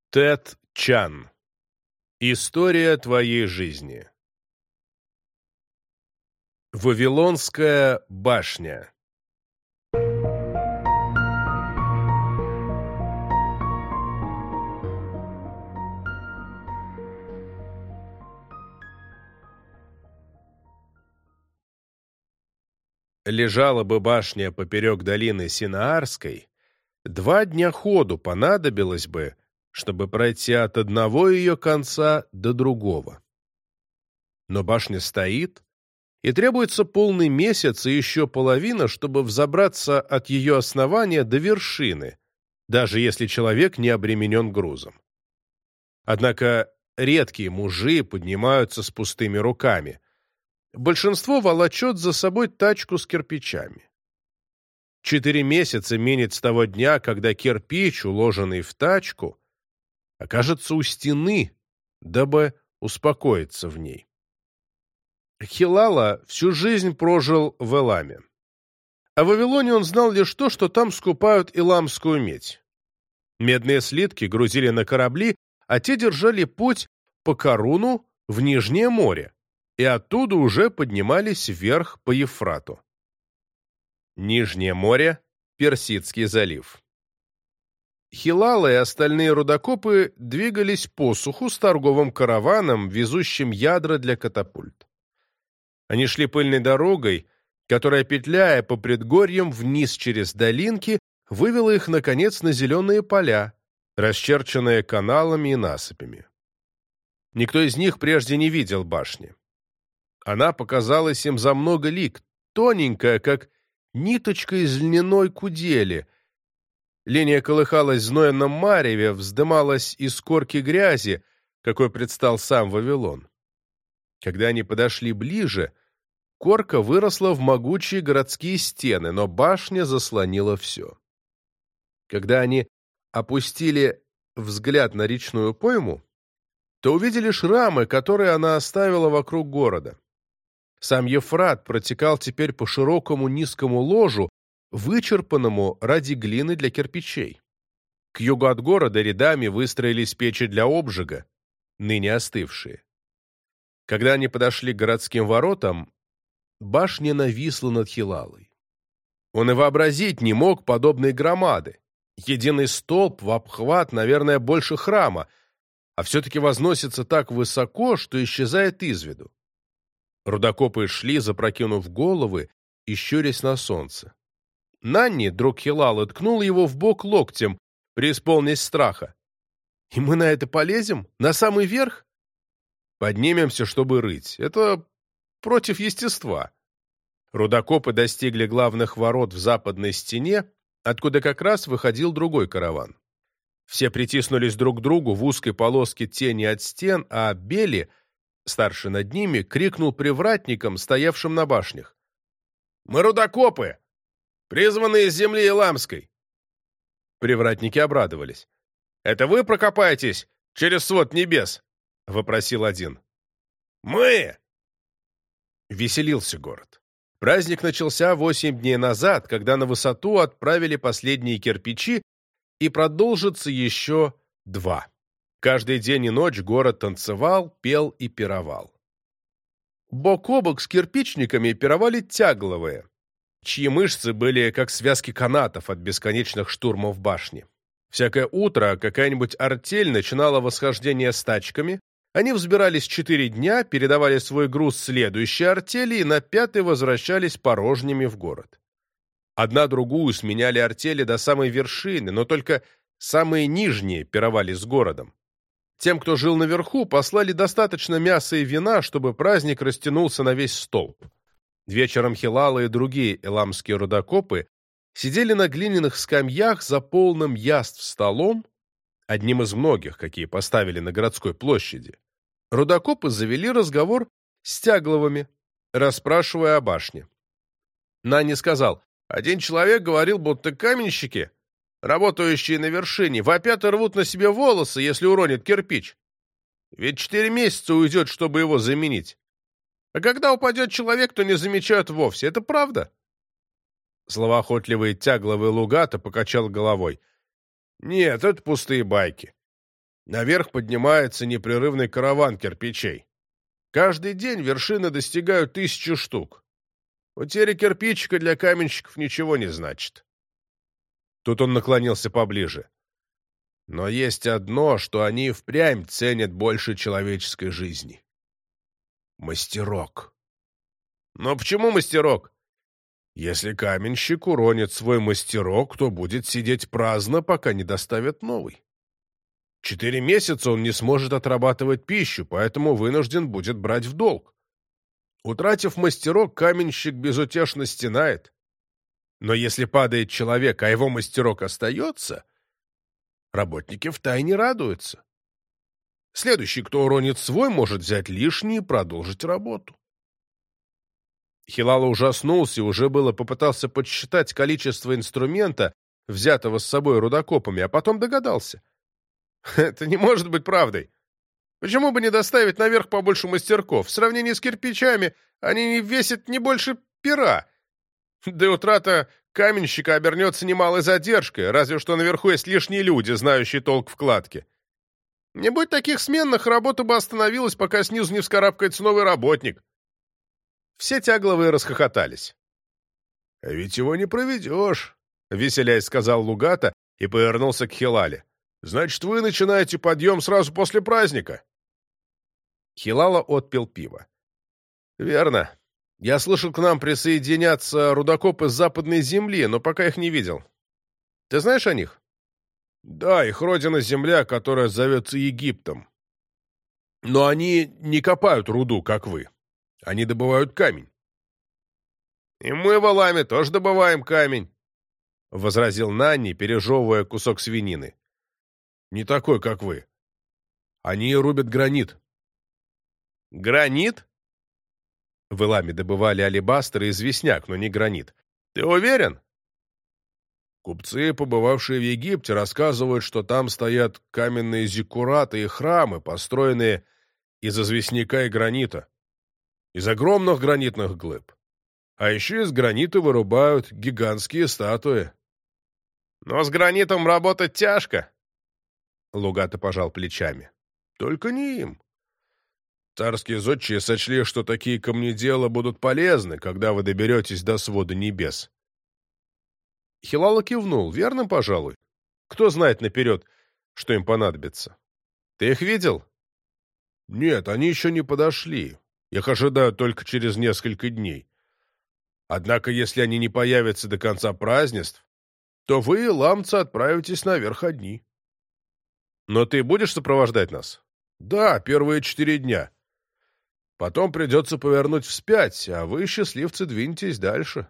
Тед Чан. История твоей жизни. Вавилонская башня. Лежала бы башня поперек долины Синаарской, 2 дня ходу понадобилось бы, чтобы пройти от одного ее конца до другого. Но башня стоит, и требуется полный месяц и еще половина, чтобы взобраться от ее основания до вершины, даже если человек не обременен грузом. Однако редкие мужи поднимаются с пустыми руками. Большинство волочет за собой тачку с кирпичами. 4 месяца минет с того дня, когда кирпич, уложенный в тачку, окажется у стены, дабы успокоиться в ней. Хилала всю жизнь прожил в Эламе. О Вавилоне он знал лишь то, что там скупают иламскую медь. Медные слитки грузили на корабли, а те держали путь по Каруну в Нижнее море, и оттуда уже поднимались вверх по Ефрату. Нижнее море, Персидский залив. Хилала и остальные рудокопы двигались по суху с торговым караваном, везущим ядра для катапульт. Они шли пыльной дорогой, которая, петляя по предгорьям вниз через долинки, вывела их, наконец, на зеленые поля, расчерченные каналами и насыпями. Никто из них прежде не видел башни. Она показалась им за много лиг, тоненькая, как ниточка из льняной кудели. Линия колыхалась в знойном мареве, вздымалась из корки грязи, какой предстал сам Вавилон. Когда они подошли ближе, корка выросла в могучие городские стены, но башня заслонила все. Когда они опустили взгляд на речную пойму, то увидели шрамы, которые она оставила вокруг города. Сам Ефрат протекал теперь по широкому низкому ложу, вычерпанному ради глины для кирпичей. К югу от города рядами выстроились печи для обжига, ныне остывшие. Когда они подошли к городским воротам, башня нависла над Хилалой. Он и вообразить не мог подобной громады. Единый столб в обхват, наверное, больше храма, а все-таки возносится так высоко, что исчезает из виду. Рудокопы шли, запрокинув головы и щурясь на солнце. Нанни, друг Хилалы, ткнул его в бок локтем, преисполнясь страха. «И мы на это полезем? На самый верх?» «Поднимемся, чтобы рыть. Это против естества». Рудокопы достигли главных ворот в западной стене, откуда как раз выходил другой караван. Все притиснулись друг к другу в узкой полоске тени от стен, а Бели, старший над ними, крикнул привратникам, стоявшим на башнях: «Мы рудокопы, призванные из земли Иламской!» Привратники обрадовались. «Это вы прокопаетесь через свод небес?» — вопросил один. «Мы!» Веселился город. Праздник начался 8 дней назад, когда на высоту отправили последние кирпичи, и продолжится еще 2. Каждый день и ночь город танцевал, пел и пировал. Бок о бок с кирпичниками пировали тягловые, чьи мышцы были как связки канатов от бесконечных штурмов башни. Всякое утро какая-нибудь артель начинала восхождение с тачками, они взбирались 4 дня, передавали свой груз следующей артели и на 5-й возвращались порожними в город. Одна другую сменяли артели до самой вершины, но только самые нижние пировали с городом. Тем, кто жил наверху, послали достаточно мяса и вина, чтобы праздник растянулся на весь столб. Вечером Хилала и другие эламские рудокопы сидели на глиняных скамьях за полным яств столом, одним из многих, какие поставили на городской площади. Рудокопы завели разговор с тягловыми, расспрашивая о башне. Нанни сказал: «Один человек говорил, будто каменщики, работающие на вершине, вопят и рвут на себе волосы, если уронит кирпич. Ведь 4 месяца уйдет, чтобы его заменить. А когда упадет человек, то не замечают вовсе. Это правда?» Словоохотливый тягловый Лугата покачал головой. «Нет, это пустые байки. Наверх поднимается непрерывный караван кирпичей. Каждый день вершины достигают 1000 штук. Утеря кирпичика для каменщиков ничего не значит. Тут он наклонился поближе. Но есть одно, что они впрямь ценят больше человеческой жизни. Мастерок. Но почему мастерок? Если каменщик уронит свой мастерок, то будет сидеть праздно, пока не доставят новый. 4 месяца он не сможет отрабатывать пищу, поэтому вынужден будет брать в долг. Утратив мастерок, каменщик безутешно стенает. Но если падает человек, а его мастерок остается, работники втайне радуются. Следующий, кто уронит свой, может взять лишний и продолжить работу. Хилала ужаснулся и уже было попытался подсчитать количество инструмента, взятого с собой рудокопами, а потом догадался. Это не может быть правдой. Почему бы не доставить наверх побольше мастерков? В сравнении с кирпичами они не весят не больше пера. Да и утрата каменщика обернется немалой задержкой, разве что наверху есть лишние люди, знающие толк в кладке. Не будь таких сменных, работа бы остановилась, пока снизу не вскарабкается новый работник. Все тягловые расхохотались. — А ведь его не проведешь, — веселясь сказал Лугата и повернулся к Хилале. — Значит, вы начинаете подъем сразу после праздника? Хилала отпил пиво. — Верно. Я слышал, к нам присоединятся рудокопы с западной земли, но пока их не видел. Ты знаешь о них? — Да, их родина земля, которая зовется Египтом. Но они не копают руду, как вы. Они добывают камень. — И мы в Эламе тоже добываем камень, — возразил Нанни, пережевывая кусок свинины. — Не такой, как вы. Они рубят гранит. — Гранит? В Эламе добывали алебастр и известняк, но не гранит. Ты уверен? Купцы, побывавшие в Египте, рассказывают, что там стоят каменные зиккураты и храмы, построенные из известняка и гранита. Из огромных гранитных глыб. А еще из гранита вырубают гигантские статуи. Но с гранитом работать тяжко. Лугата пожал плечами. Только не им. Царские зодчие сочли, что такие камнедела будут полезны, когда вы доберетесь до свода небес. Хилала кивнул. Верно, пожалуй. Кто знает наперед, что им понадобится? Ты их видел? Нет, они еще не подошли. Их ожидают только через несколько дней. Однако, если они не появятся до конца празднеств, то вы, ламцы, отправитесь наверх одни. Но ты будешь сопровождать нас? Да, первые 4 дня. Потом придется повернуть вспять, а вы, счастливцы, двинетесь дальше.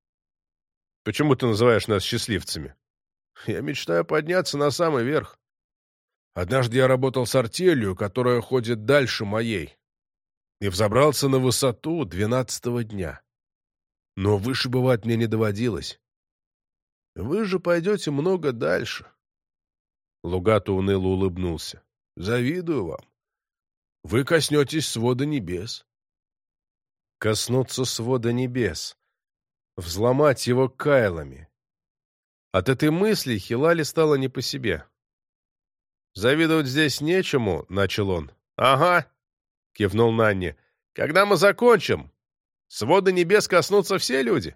Почему ты называешь нас счастливцами? Я мечтаю подняться на самый верх. Однажды я работал с артелью, которая ходит дальше моей, и взобрался на высоту 12-го дня. Но выше бывать мне не доводилось. Вы же пойдете много дальше. Лугато уныло улыбнулся. Завидую вам. Вы коснетесь свода небес. Коснуться свода небес. Взломать его кайлами. От этой мысли Хилале стало не по себе. «Завидовать здесь нечему», — начал он. «Ага», — кивнул Нанни. «Когда мы закончим, свода небес коснутся все люди».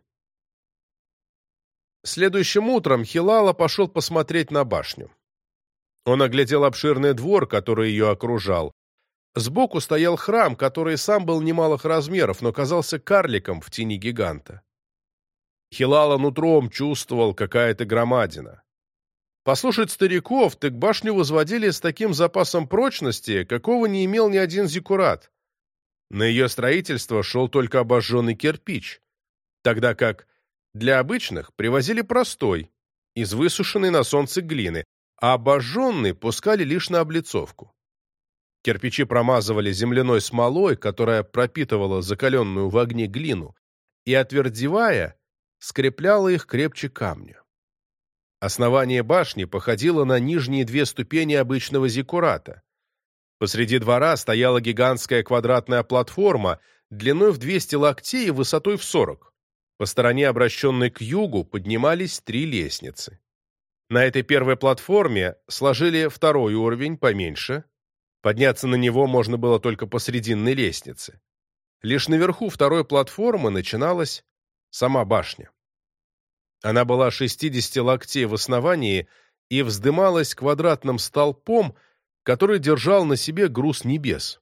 Следующим утром Хилала пошел посмотреть на башню. Он оглядел обширный двор, который ее окружал. Сбоку стоял храм, который сам был немалых размеров, но казался карликом в тени гиганта. Хилала нутром чувствовал какая-то громадина. Послушать стариков, так башню возводили с таким запасом прочности, какого не имел ни один зиккурат. На ее строительство шел только обожженный кирпич, тогда как для обычных привозили простой, из высушенной на солнце глины, а обожженный пускали лишь на облицовку. Кирпичи промазывали земляной смолой, которая пропитывала закаленную в огне глину, и, отвердевая, скрепляла их крепче камня. Основание башни походило на нижние 2 ступени обычного зиккурата. Посреди двора стояла гигантская квадратная платформа длиной в 200 локтей и высотой в 40. По стороне, обращенной к югу, поднимались 3 лестницы. На этой первой платформе сложили второй уровень, поменьше. Подняться на него можно было только по срединной лестнице. Лишь наверху второй платформы начиналась сама башня. Она была 60 локтей в основании и вздымалась квадратным столпом, который держал на себе груз небес.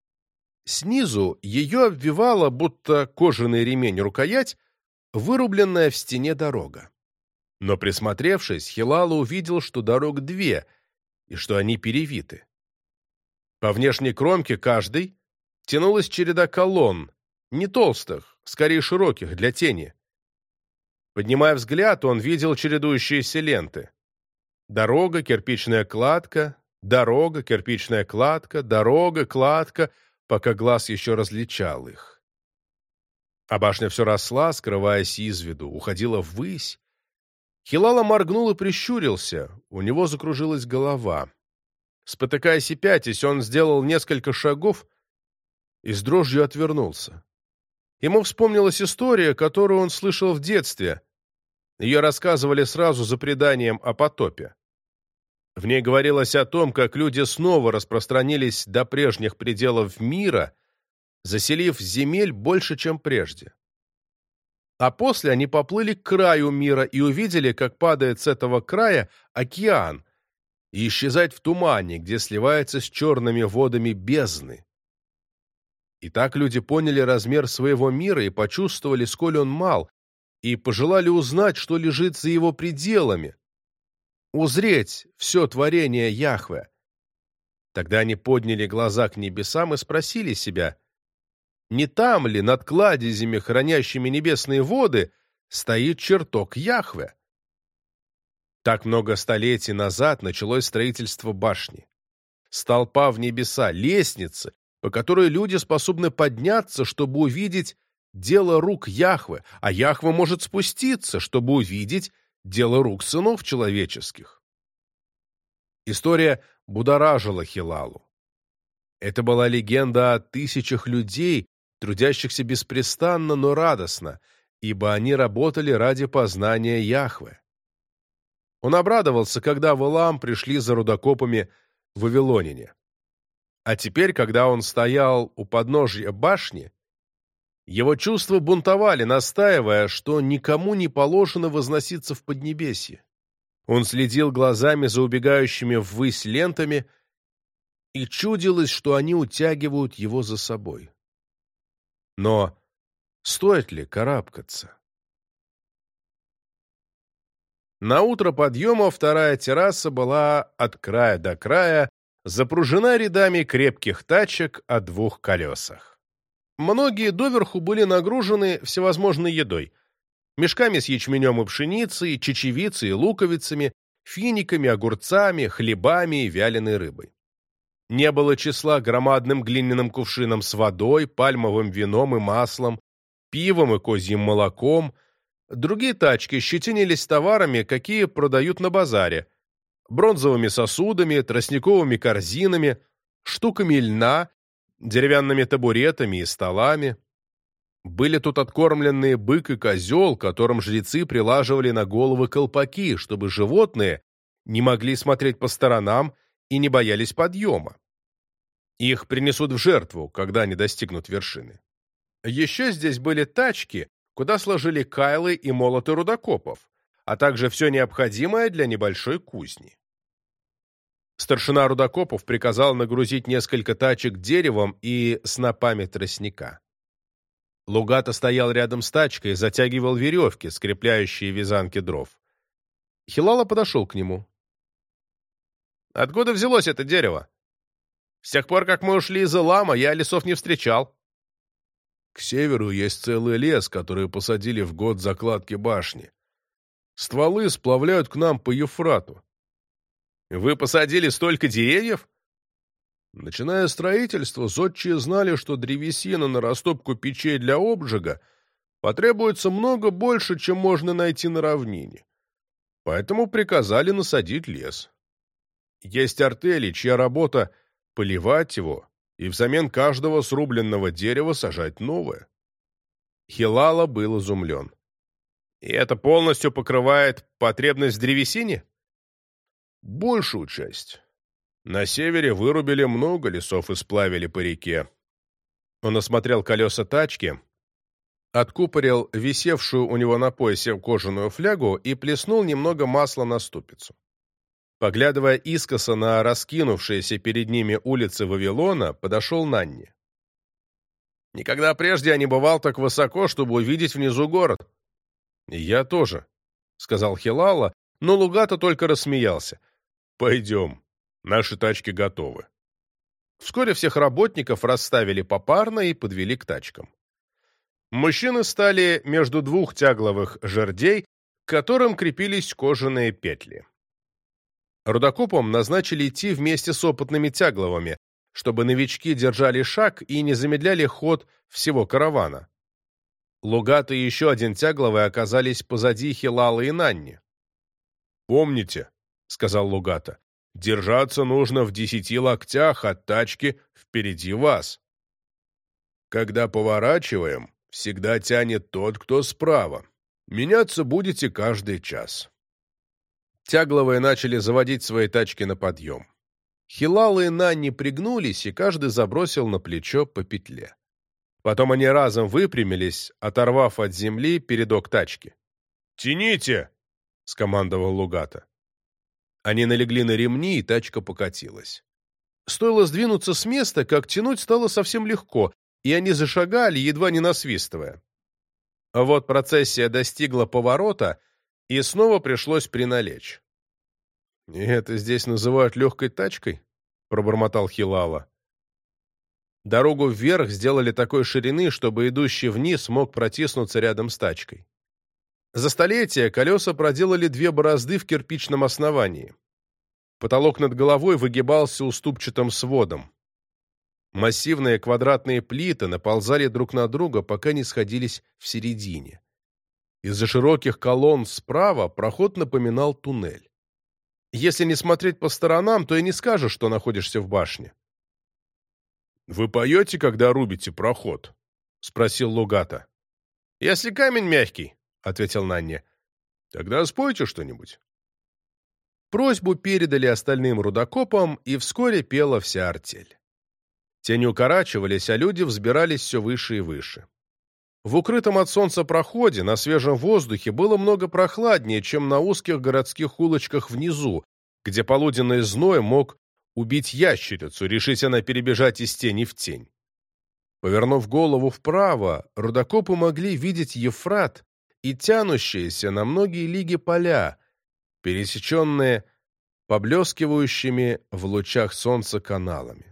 Снизу ее обвивала, будто кожаный ремень рукоять, вырубленная в стене дорога. Но присмотревшись, Хилала увидел, что дорог две, и что они перевиты. По внешней кромке каждой тянулась череда колонн, не толстых, скорее широких, для тени. Поднимая взгляд, он видел чередующиеся ленты. Дорога, кирпичная кладка, дорога, кирпичная кладка, дорога, кладка, пока глаз еще различал их. А башня все росла, скрываясь из виду, уходила ввысь. Хилала моргнул и прищурился, у него закружилась голова. Спотыкаясь и пятясь, он сделал несколько шагов и с дрожью отвернулся. Ему вспомнилась история, которую он слышал в детстве. Ее рассказывали сразу за преданием о потопе. В ней говорилось о том, как люди снова распространились до прежних пределов мира, заселив земель больше, чем прежде. А после они поплыли к краю мира и увидели, как падает с этого края океан и исчезает в тумане, где сливается с черными водами бездны. И так люди поняли размер своего мира и почувствовали, сколь он мал, и пожелали узнать, что лежит за его пределами, узреть все творение Яхве. Тогда они подняли глаза к небесам и спросили себя, не там ли, над кладезями, хранящими небесные воды, стоит чертог Яхве? Так много столетий назад началось строительство башни. Столпа в небеса, лестницы, по которой люди способны подняться, чтобы увидеть дело рук Яхве, а Яхве может спуститься, чтобы увидеть дело рук сынов человеческих. История будоражила Хилалу. Это была легенда о тысячах людей, трудящихся беспрестанно, но радостно, ибо они работали ради познания Яхве. Он обрадовался, когда в Элам пришли за рудокопами в Вавилонине. А теперь, когда он стоял у подножья башни, его чувства бунтовали, настаивая, что никому не положено возноситься в Поднебесье. Он следил глазами за убегающими ввысь лентами, и чудилось, что они утягивают его за собой. Но стоит ли карабкаться? На утро подъема вторая терраса была от края до края запружена рядами крепких тачек о двух колесах. Многие доверху были нагружены всевозможной едой: мешками с ячменем и пшеницей, чечевицей и луковицами, финиками, огурцами, хлебами и вяленой рыбой. Не было числа громадным глиняным кувшинам с водой, пальмовым вином и маслом, пивом и козьим молоком. Другие тачки щетинились товарами, какие продают на базаре: бронзовыми сосудами, тростниковыми корзинами, штуками льна, деревянными табуретами и столами. Были тут откормленные бык и козел, которым жрецы прилаживали на головы колпаки, чтобы животные не могли смотреть по сторонам и не боялись подъема. Их принесут в жертву, когда они достигнут вершины. Еще здесь были тачки, куда сложили кайлы и молоты рудокопов, а также все необходимое для небольшой кузни. Старшина рудокопов приказал нагрузить несколько тачек деревом и снопами тростника. Лугата стоял рядом с тачкой и затягивал веревки, скрепляющие вязанки дров. Хилала подошел к нему. «Откуда взялось это дерево? С тех пор, как мы ушли из Элама, я лесов не встречал». К северу есть целый лес, который посадили в год закладки башни. Стволы сплавляют к нам по Ефрату. «Вы посадили столько деревьев?» Начиная строительство, зодчие знали, что древесина на растопку печей для обжига потребуется много больше, чем можно найти на равнине. Поэтому приказали насадить лес. Есть артели, чья работа — поливать его, и взамен каждого срубленного дерева сажать новое. Хилала был изумлен. «И это полностью покрывает потребность в древесине?» большую часть. На севере вырубили много лесов и сплавили по реке. Он осмотрел колеса тачки, откупорил висевшую у него на поясе кожаную флягу и плеснул немного масла на ступицу. Поглядывая искоса на раскинувшиеся перед ними улицы Вавилона, подошел Нанни. «Никогда прежде я не бывал так высоко, чтобы увидеть внизу город». «Я тоже», — сказал Хилала, но Лугата только рассмеялся. «Пойдем, наши тачки готовы». Вскоре всех работников расставили попарно и подвели к тачкам. Мужчины стали между двух тягловых жердей, к которым крепились кожаные петли. Рудокопам назначили идти вместе с опытными тягловыми, чтобы новички держали шаг и не замедляли ход всего каравана. Лугата и еще один тягловый оказались позади Хилала и Нанни. «Помните», — сказал Лугата, — «держаться нужно в 10 локтях от тачки впереди вас. Когда поворачиваем, всегда тянет тот, кто справа. Меняться будете каждый час». Тягловые начали заводить свои тачки на подъем. Хилал и Нанни пригнулись, и каждый забросил на плечо по петле. Потом они разом выпрямились, оторвав от земли передок тачки. «Тяните!» — скомандовал Лугата. Они налегли на ремни, и тачка покатилась. Стоило сдвинуться с места, как тянуть стало совсем легко, и они зашагали, едва не насвистывая. А вот процессия достигла поворота, и снова пришлось приналечь. «И это здесь называют легкой тачкой?» — пробормотал Хилала. Дорогу вверх сделали такой ширины, чтобы идущий вниз мог протиснуться рядом с тачкой. За столетия колеса проделали 2 борозды в кирпичном основании. Потолок над головой выгибался уступчатым сводом. Массивные квадратные плиты наползали друг на друга, пока не сходились в середине. Из-за широких колонн справа проход напоминал туннель. Если не смотреть по сторонам, то и не скажешь, что находишься в башне. «Вы поете, когда рубите проход?» — спросил Лугата. «Если камень мягкий», — ответил Нанни. «Тогда спойте что-нибудь». Просьбу передали остальным рудокопам, и вскоре пела вся артель. Тени укорачивались, а люди взбирались все выше и выше. В укрытом от солнца проходе на свежем воздухе было много прохладнее, чем на узких городских улочках внизу, где полуденный зной мог убить ящерицу, решись она перебежать из тени в тень. Повернув голову вправо, рудокопы могли видеть Ефрат и тянущиеся на многие лиги поля, пересеченные поблескивающими в лучах солнца каналами.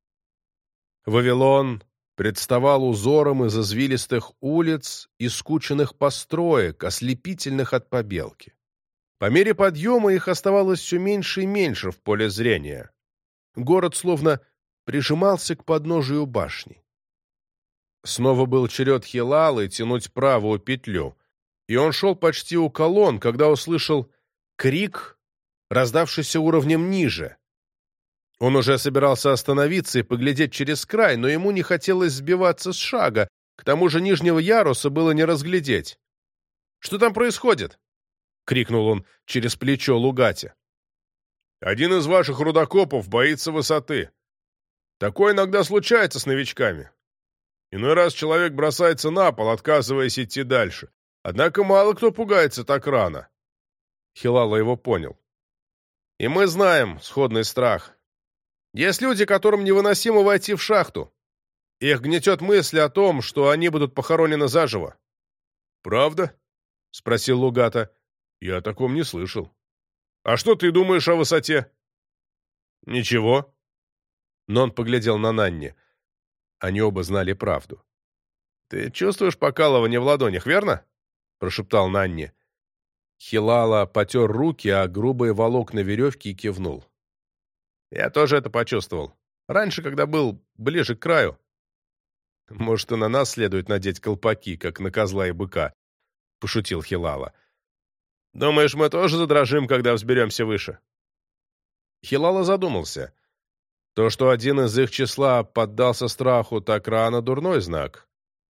Вавилон представал узором из извилистых улиц и скученных построек, ослепительных от побелки. По мере подъема их оставалось все меньше и меньше в поле зрения. Город словно прижимался к подножию башни. Снова был черед Хилалы тянуть правую петлю, и он шел почти у колонн, когда услышал крик, раздавшийся уровнем ниже. Он уже собирался остановиться и поглядеть через край, но ему не хотелось сбиваться с шага, к тому же нижнего яруса было не разглядеть. «Что там происходит?» — крикнул он через плечо Лугате. «Один из ваших рудокопов боится высоты. Такое иногда случается с новичками. Иной раз человек бросается на пол, отказываясь идти дальше. Однако мало кто пугается так рано». Хилала его понял. «И мы знаем сходный страх. Есть люди, которым невыносимо войти в шахту. Их гнетет мысль о том, что они будут похоронены заживо». «Правда?» — спросил Лугата. «Я о таком не слышал. А что ты думаешь о высоте?» «Ничего». Но он поглядел на Нанни. Они оба знали правду. «Ты чувствуешь покалывание в ладонях, верно?» — прошептал Нанни. Хилала потер руки, а грубые волокна веревки, и кивнул. «Я тоже это почувствовал. Раньше, когда был ближе к краю. Может, и на нас следует надеть колпаки, как на козла и быка», — пошутил Хилала. «Думаешь, мы тоже задрожим, когда взберемся выше?» Хилала задумался. То, что один из их числа поддался страху так рано, дурной знак.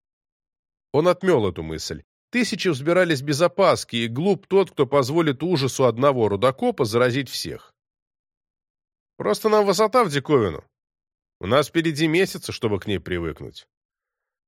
Он отмел эту мысль. Тысячи взбирались без опаски, и глуп тот, кто позволит ужасу одного рудокопа заразить всех. Просто нам высота в диковину. У нас впереди месяцы, чтобы к ней привыкнуть.